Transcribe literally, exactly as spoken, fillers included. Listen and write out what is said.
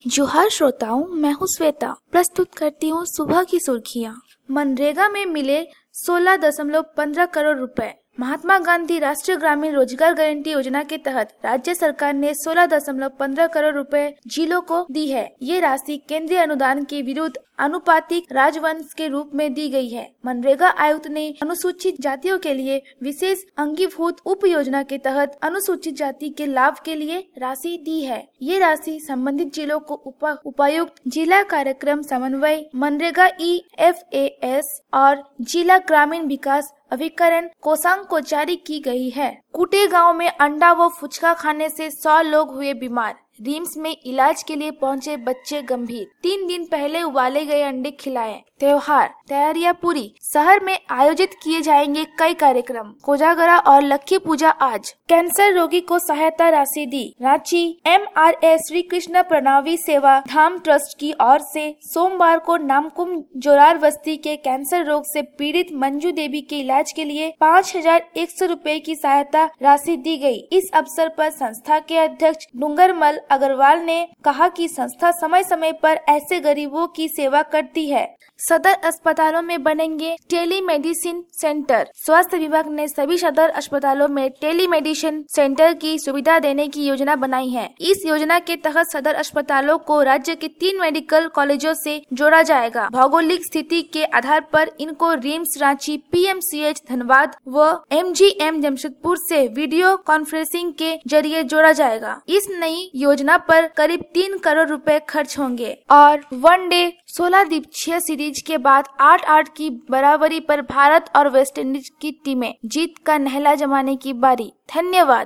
जोहार श्रोताओं, मैं हूँ श्वेता। प्रस्तुत करती हूँ सुबह की सुर्खियाँ। मनरेगा में मिले सोलह दशमलव पंद्रह करोड़ रुपए। महात्मा गांधी राष्ट्रीय ग्रामीण रोजगार गारंटी योजना के तहत राज्य सरकार ने सोलह दशमलव पंद्रह करोड़ रुपए जिलों को दी है। ये राशि केंद्रीय अनुदान के विरुद्ध अनुपातिक राजवंश के रूप में दी गई है। मनरेगा आयुक्त ने अनुसूचित जातियों के लिए विशेष अंगीभूत उप योजना के तहत अनुसूचित जाति के लाभ के लिए राशि दी है। ये राशि संबंधित जिलों को उप, उपायुक्त, जिला कार्यक्रम समन्वय, MNREGA E F A S और जिला ग्रामीण विकास अभिकरण कोषांग को जारी की गई है। कुटे गांव में अंडा व फुचका खाने से सौ लोग हुए बीमार। रिम्स में इलाज के लिए पहुंचे बच्चे गंभीर। तीन दिन पहले उबाले गए अंडे खिलाए। त्योहार तैयारियां पूरी। शहर में आयोजित किए जाएंगे कई कार्यक्रम। कोजागरा और लक्ष्मी पूजा आज। कैंसर रोगी को सहायता राशि दी। Ranchi M R S Shri Krishna Pranavi Sewa Dham trust की ओर से सोमवार को नामकुम जोरार बस्ती के कैंसर रोग से पीड़ित मंजू देवी के इलाज के लिए पाँच हजार एक सौ रूपए की सहायता राशि दी गई। इस अवसर पर संस्था के अध्यक्ष डूंगरमल अग्रवाल ने कहा कि संस्था समय समय पर ऐसे गरीबों की सेवा करती है। सदर अस्पतालों में बनेंगे टेलीमेडिसिन सेंटर। स्वास्थ्य विभाग ने सभी सदर अस्पतालों में टेलीमेडिसिन सेंटर की सुविधा देने की योजना बनाई है। इस योजना के तहत सदर अस्पतालों को राज्य के तीन मेडिकल कॉलेजों से जोड़ा जाएगा। भौगोलिक स्थिति के आधार पर इनको RIMS Ranchi, P M C H Dhanbad व एम जी एम जमशेदपुर से वीडियो कॉन्फ्रेंसिंग के जरिए जोड़ा जाएगा। इस नई योजना पर करीब तीन करोड़ रुपए खर्च होंगे। और वनडे सोलह दिवसीय सीरीज के बाद आठ आठ की बराबरी पर भारत और वेस्टइंडीज की टीमें जीत का नहला जमाने की बारी। धन्यवाद।